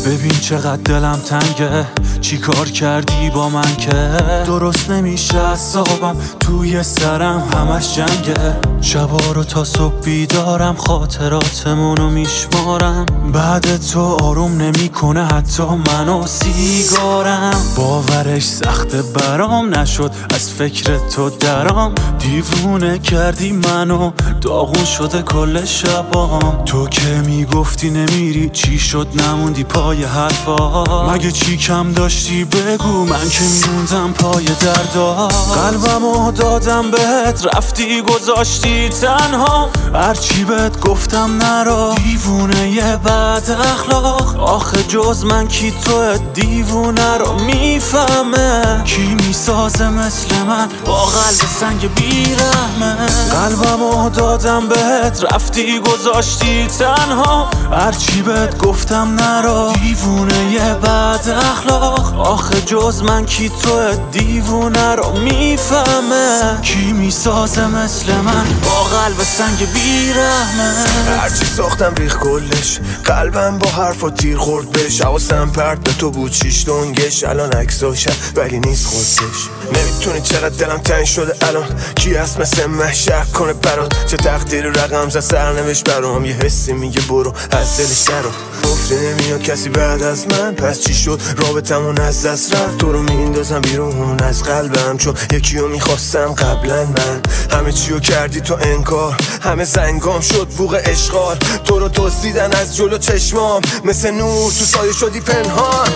ببین چقدر دلم تنگه، چی کار کردی با من که درست نمیشه اعصابم، توی سرم همش جنگه. شبا رو تا صبح بیدارم، خاطراتمونو میشمارم. بعد تو آروم نمیکنه حتی منو سیگارم. باورش سخته برام نشد، از فکر تو درام. دیوونه کردی منو، داغون شده کل شبام. تو که میگفتی نمیری، چی شد نموندی پای حرفا؟ مگه چی کم داشتی بگو، من که میموندم پای دردا. قلبمو دادم بهت، رفتی گذاشتی تنها. هرچی بهت گفتم نرا، دیوونه یه بد اخلاق. آخه جز من کی تو دیوونه رو میفهمه؟ کی میسازه مثل من با قلب سنگ بیرحمه؟ قلبمو دادم بهت، رفتی گذاشتی تنها. هرچی بهت گفتم نرا، دیوونه یه بد اخلاق. آخه جز من کی تو دیوونه رو میفهمه؟ کی میسازه مثل من با قلب سنگ بیرحمه؟ هرچی ساختم ریخ کلش، قلبم با حرفا تیر خورد بهش. حواسم پرت به تو بود، شیش دنگش الان عکساشم ولی نیست خودش. نمیتونی چقدر دلم تنگ شده الان، کی هست مثل من شک کنه برات؟ چه تقدیر رقم زد سرنوشت برام، یه حسی میگه برو از دلش درو. گفتی نمیاد کسی بعد از من، پس چی شد رابطمون از دست رفت؟ تو رو میندازم بیرون از قلبم، چون یکیو میخواستم قبلا من. همه چیو کردی تو انکار، همه زنگام شد بوق اشغال. تو رو دزدیدن از جلو چشمام، مثل نور تو سایه شدی پنهان.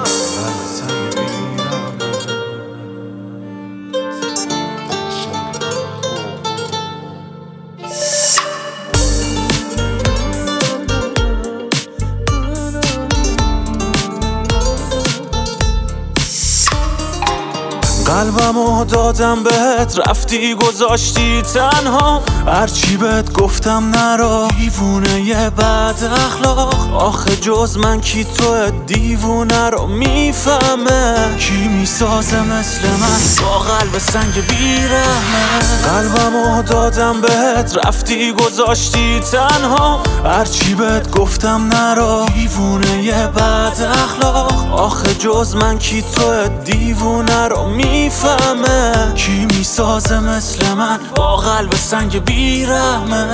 قلبمو دادم بهت، رفتی گذاشتی تنها. هرچی بهت گفتم نرا، دیوونه یه بد اخلاق. آخه جز من کی تو دیوونه رو میفهمه؟ کی میسازه مثل من با قلب سنگ بیرحمه؟ قلبمو دادم بهت، رفتی گذاشتی تنها. هرچی بهت گفتم نرا، دیوونه یه بد اخلاق. آخه جز من کی تو دیوونه رو میفهمه؟ کی میسازه مثل من با قلب سنگ بیرحمه؟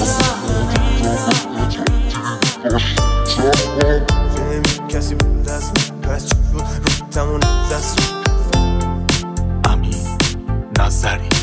کسی بود از من، پس چی شد رو تمون دست؟ امین نظری.